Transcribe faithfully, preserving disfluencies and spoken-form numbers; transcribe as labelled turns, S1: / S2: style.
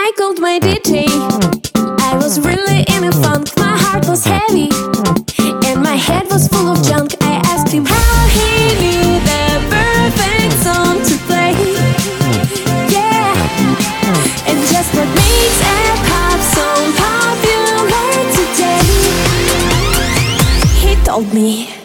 S1: I called my D J. I was really in a funk, my heart was heavy and my head was full of junk. I asked him how he knew the perfect song to play. Yeah, and just what makes a pop song popular today. He told me